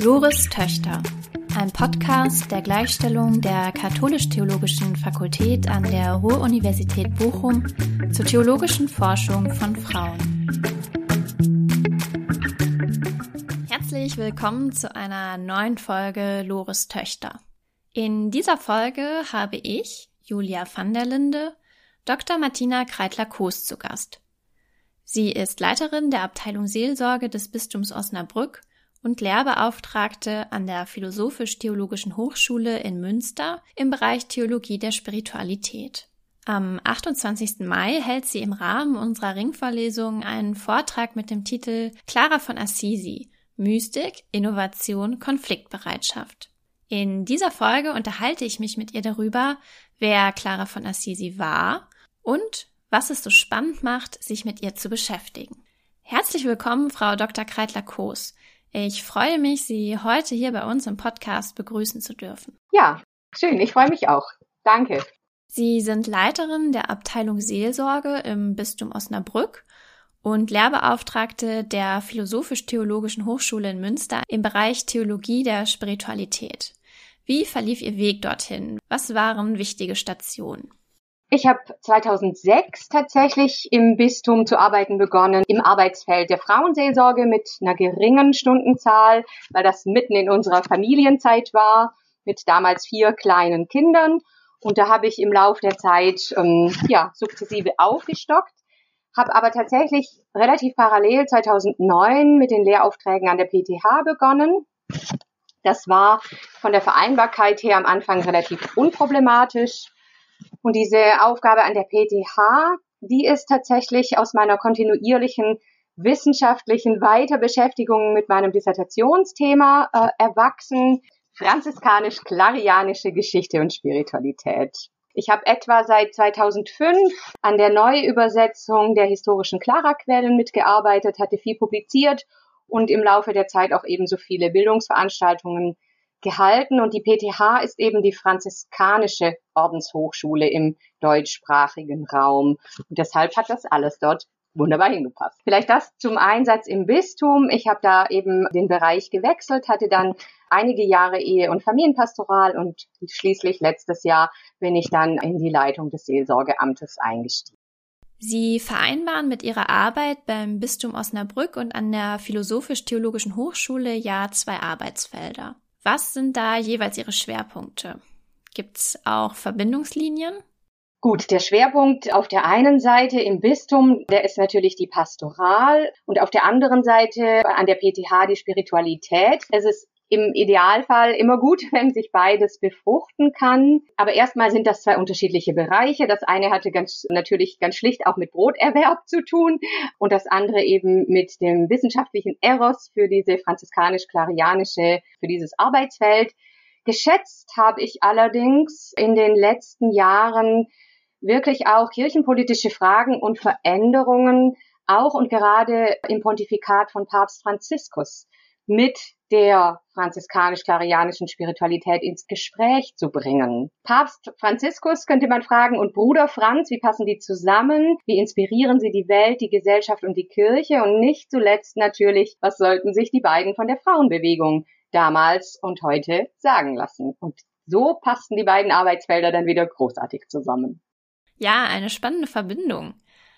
Lores Töchter, ein Podcast der Gleichstellung der Katholisch-Theologischen Fakultät an der Ruhr-Universität Bochum zur theologischen Forschung von Frauen. Herzlich willkommen zu einer neuen Folge Lores Töchter. In dieser Folge habe ich, Julia van der Linde, Dr. Martina Kreitler-Koos zu Gast. Sie ist Leiterin der Abteilung Seelsorge des Bistums Osnabrück und Lehrbeauftragte an der Philosophisch-Theologischen Hochschule in Münster im Bereich Theologie der Spiritualität. Am 28. Mai hält sie im Rahmen unserer Ringvorlesung einen Vortrag mit dem Titel Clara von Assisi – Mystik, Innovation, Konfliktbereitschaft. In dieser Folge unterhalte ich mich mit ihr darüber, wer Clara von Assisi war und was es so spannend macht, sich mit ihr zu beschäftigen. Herzlich willkommen, Frau Dr. Kreitler-Koos. Ich freue mich, Sie heute hier bei uns im Podcast begrüßen zu dürfen. Ja, schön. Ich freue mich auch. Danke. Sie sind Leiterin der Abteilung Seelsorge im Bistum Osnabrück und Lehrbeauftragte der Philosophisch-Theologischen Hochschule in Münster im Bereich Theologie der Spiritualität. Wie verlief Ihr Weg dorthin? Was waren wichtige Stationen? Ich habe 2006 tatsächlich im Bistum zu arbeiten begonnen, im Arbeitsfeld der Frauenseelsorge mit einer geringen Stundenzahl, weil das mitten in unserer Familienzeit war, mit damals 4 kleinen Kindern. Und da habe ich im Laufe der Zeit sukzessive aufgestockt, habe aber tatsächlich relativ parallel 2009 mit den Lehraufträgen an der PTH begonnen. Das war von der Vereinbarkeit her am Anfang relativ unproblematisch. Und diese Aufgabe an der PTH, die ist tatsächlich aus meiner kontinuierlichen wissenschaftlichen Weiterbeschäftigung mit meinem Dissertationsthema erwachsen, franziskanisch-klarianische Geschichte und Spiritualität. Ich habe etwa seit 2005 an der Neuübersetzung der historischen Clara-Quellen mitgearbeitet, hatte viel publiziert und im Laufe der Zeit auch ebenso viele Bildungsveranstaltungen gehalten. Und die PTH ist eben die franziskanische Ordenshochschule im deutschsprachigen Raum. Und deshalb hat das alles dort wunderbar hingepasst. Vielleicht das zum Einsatz im Bistum. Ich habe da eben den Bereich gewechselt, hatte dann einige Jahre Ehe- und Familienpastoral und schließlich letztes Jahr bin ich dann in die Leitung des Seelsorgeamtes eingestiegen. Sie vereinbaren mit Ihrer Arbeit beim Bistum Osnabrück und an der Philosophisch-Theologischen Hochschule ja 2 Arbeitsfelder. Was sind da jeweils Ihre Schwerpunkte? Gibt's auch Verbindungslinien? Gut, der Schwerpunkt auf der einen Seite im Bistum, der ist natürlich die Pastoral und auf der anderen Seite an der PTH die Spiritualität. Es ist im Idealfall immer gut, wenn sich beides befruchten kann. Aber erstmal sind das 2 unterschiedliche Bereiche. Das eine hatte natürlich ganz schlicht auch mit Broterwerb zu tun und das andere eben mit dem wissenschaftlichen Eros für diese franziskanisch-klarianische, für dieses Arbeitsfeld. Geschätzt habe ich allerdings in den letzten Jahren wirklich auch kirchenpolitische Fragen und Veränderungen, auch und gerade im Pontifikat von Papst Franziskus, mit der franziskanisch-klarianischen Spiritualität ins Gespräch zu bringen. Papst Franziskus könnte man fragen und Bruder Franz, wie passen die zusammen? Wie inspirieren sie die Welt, die Gesellschaft und die Kirche? Und nicht zuletzt natürlich, was sollten sich die beiden von der Frauenbewegung damals und heute sagen lassen? Und so passten die beiden Arbeitsfelder dann wieder großartig zusammen. Ja, eine spannende Verbindung.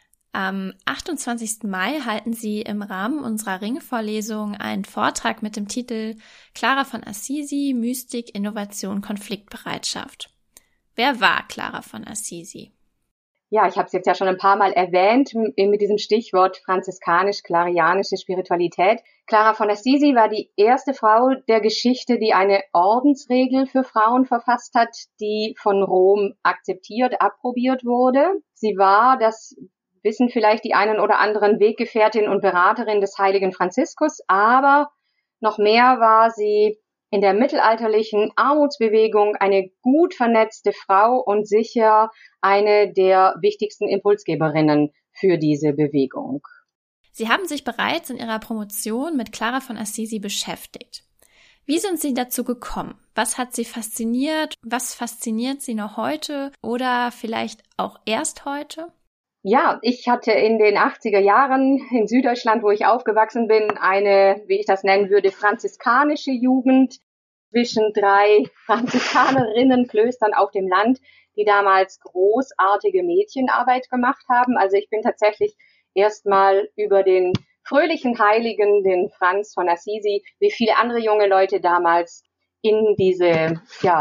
Am 28. Mai halten Sie im Rahmen unserer Ringvorlesung einen Vortrag mit dem Titel Clara von Assisi – Mystik, Innovation, Konfliktbereitschaft. Wer war Clara von Assisi? Ja, ich habe es jetzt ja schon ein paar Mal erwähnt mit diesem Stichwort franziskanisch-klarianische Spiritualität. Clara von Assisi war die erste Frau der Geschichte, die eine Ordensregel für Frauen verfasst hat, die von Rom akzeptiert, approbiert wurde. Sie war, das wissen vielleicht die einen oder anderen, Weggefährtin und Beraterin des heiligen Franziskus, aber noch mehr war sie in der mittelalterlichen Armutsbewegung eine gut vernetzte Frau und sicher eine der wichtigsten Impulsgeberinnen für diese Bewegung. Sie haben sich bereits in Ihrer Promotion mit Clara von Assisi beschäftigt. Wie sind Sie dazu gekommen? Was hat Sie fasziniert? Was fasziniert Sie noch heute oder vielleicht auch erst heute? Ja, ich hatte in den 80er Jahren in Süddeutschland, wo ich aufgewachsen bin, eine, wie ich das nennen würde, franziskanische Jugend zwischen 3 Franziskanerinnenklöstern auf dem Land, die damals großartige Mädchenarbeit gemacht haben. Also ich bin tatsächlich erstmal über den fröhlichen Heiligen, den Franz von Assisi, wie viele andere junge Leute damals in dieses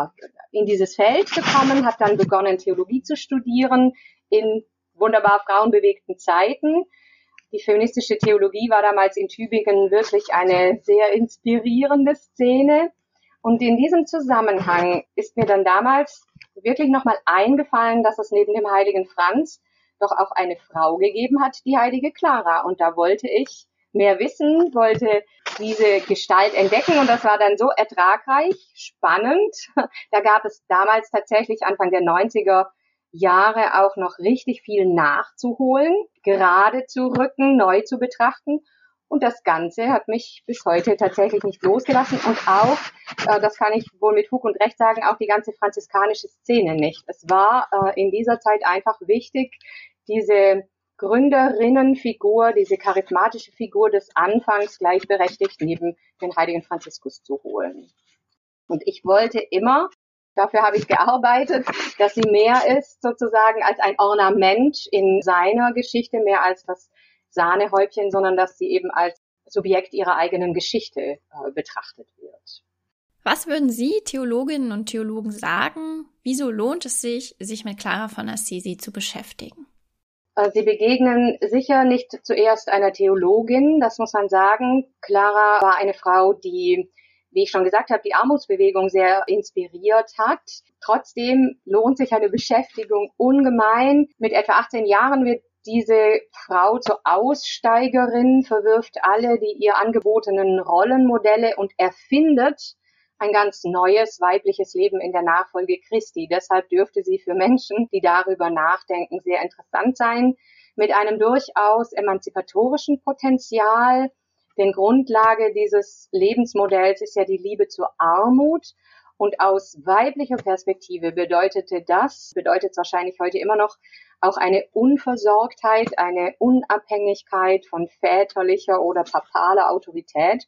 Feld gekommen, habe dann begonnen, Theologie zu studieren in wunderbar frauenbewegten Zeiten. Die feministische Theologie war damals in Tübingen wirklich eine sehr inspirierende Szene. Und in diesem Zusammenhang ist mir dann damals wirklich nochmal eingefallen, dass es neben dem heiligen Franz doch auch eine Frau gegeben hat, die heilige Clara. Und da wollte ich mehr wissen, wollte diese Gestalt entdecken. Und das war dann so ertragreich, spannend. Da gab es damals tatsächlich Anfang der 90er Jahre auch noch richtig viel nachzuholen, gerade zu rücken, neu zu betrachten. Und das Ganze hat mich bis heute tatsächlich nicht losgelassen und auch, das kann ich wohl mit Fug und Recht sagen, auch die ganze franziskanische Szene nicht. Es war in dieser Zeit einfach wichtig, diese Gründerinnenfigur, diese charismatische Figur des Anfangs gleichberechtigt neben den heiligen Franziskus zu holen. Und ich wollte immer, dafür habe ich gearbeitet, dass sie mehr ist sozusagen als ein Ornament in seiner Geschichte, mehr als das Sahnehäubchen, sondern dass sie eben als Subjekt ihrer eigenen Geschichte betrachtet wird. Was würden Sie, Theologinnen und Theologen, sagen? Wieso lohnt es sich, sich mit Clara von Assisi zu beschäftigen? Sie begegnen sicher nicht zuerst einer Theologin, das muss man sagen. Clara war eine Frau, die, wie ich schon gesagt habe, die Armutsbewegung sehr inspiriert hat. Trotzdem lohnt sich eine Beschäftigung ungemein. Mit etwa 18 Jahren wird diese Frau zur Aussteigerin, verwirft alle die ihr angebotenen Rollenmodelle und erfindet ein ganz neues weibliches Leben in der Nachfolge Christi. Deshalb dürfte sie für Menschen, die darüber nachdenken, sehr interessant sein, mit einem durchaus emanzipatorischen Potenzial. Denn Grundlage dieses Lebensmodells ist ja die Liebe zur Armut. Und aus weiblicher Perspektive bedeutet es wahrscheinlich heute immer noch, auch eine Unversorgtheit, eine Unabhängigkeit von väterlicher oder papaler Autorität.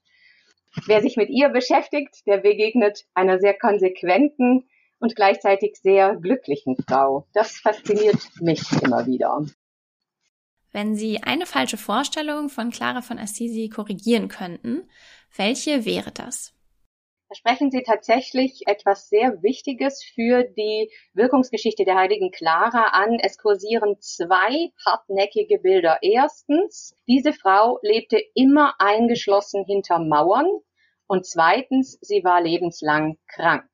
Wer sich mit ihr beschäftigt, der begegnet einer sehr konsequenten und gleichzeitig sehr glücklichen Frau. Das fasziniert mich immer wieder. Wenn Sie eine falsche Vorstellung von Clara von Assisi korrigieren könnten, welche wäre das? Da sprechen Sie tatsächlich etwas sehr Wichtiges für die Wirkungsgeschichte der heiligen Clara an. Es kursieren 2 hartnäckige Bilder. Erstens, diese Frau lebte immer eingeschlossen hinter Mauern. Und zweitens, sie war lebenslang krank.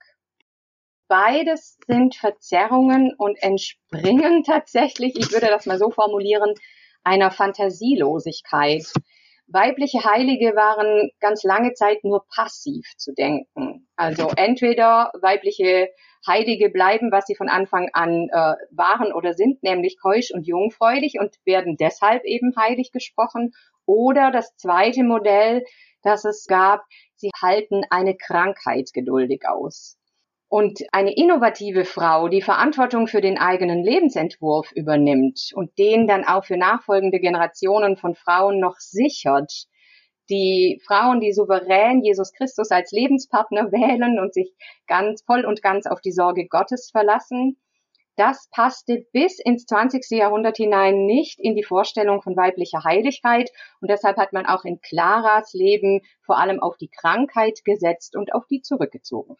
Beides sind Verzerrungen und entspringen tatsächlich, ich würde das mal so formulieren, einer Fantasielosigkeit. Weibliche Heilige waren ganz lange Zeit nur passiv zu denken. Also entweder weibliche Heilige bleiben, was sie von Anfang an waren oder sind, nämlich keusch und jungfräulich und werden deshalb eben heilig gesprochen. Oder das zweite Modell, das es gab, sie halten eine Krankheit geduldig aus. Und eine innovative Frau, die Verantwortung für den eigenen Lebensentwurf übernimmt und den dann auch für nachfolgende Generationen von Frauen noch sichert, die Frauen, die souverän Jesus Christus als Lebenspartner wählen und sich voll und ganz auf die Sorge Gottes verlassen, das passte bis ins 20. Jahrhundert hinein nicht in die Vorstellung von weiblicher Heiligkeit. Und deshalb hat man auch in Claras Leben vor allem auf die Krankheit gesetzt und auf die Zurückgezogenheit.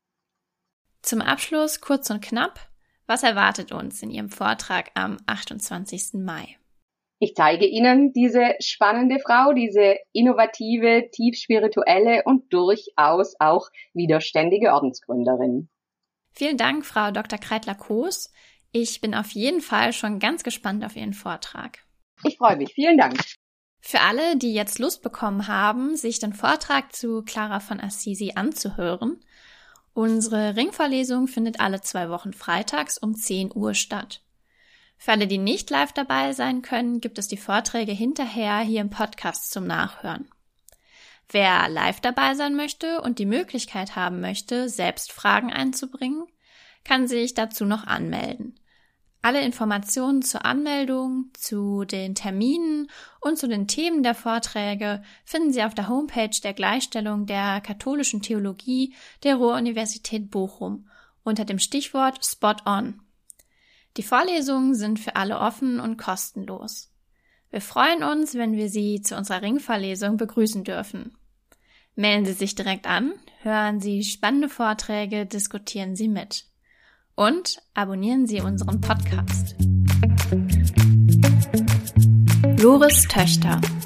Zum Abschluss kurz und knapp, was erwartet uns in Ihrem Vortrag am 28. Mai? Ich zeige Ihnen diese spannende Frau, diese innovative, tief spirituelle und durchaus auch widerständige Ordensgründerin. Vielen Dank, Frau Dr. Kreitler-Koos. Ich bin auf jeden Fall schon ganz gespannt auf Ihren Vortrag. Ich freue mich. Vielen Dank. Für alle, die jetzt Lust bekommen haben, sich den Vortrag zu Clara von Assisi anzuhören, unsere Ringvorlesung findet alle 2 Wochen freitags um 10 Uhr statt. Für alle, die nicht live dabei sein können, gibt es die Vorträge hinterher hier im Podcast zum Nachhören. Wer live dabei sein möchte und die Möglichkeit haben möchte, selbst Fragen einzubringen, kann sich dazu noch anmelden. Alle Informationen zur Anmeldung, zu den Terminen und zu den Themen der Vorträge finden Sie auf der Homepage der Gleichstellung der katholischen Theologie der Ruhr-Universität Bochum unter dem Stichwort Spot On. Die Vorlesungen sind für alle offen und kostenlos. Wir freuen uns, wenn wir Sie zu unserer Ringvorlesung begrüßen dürfen. Melden Sie sich direkt an, hören Sie spannende Vorträge, diskutieren Sie mit. Und abonnieren Sie unseren Podcast. Lores Töchter.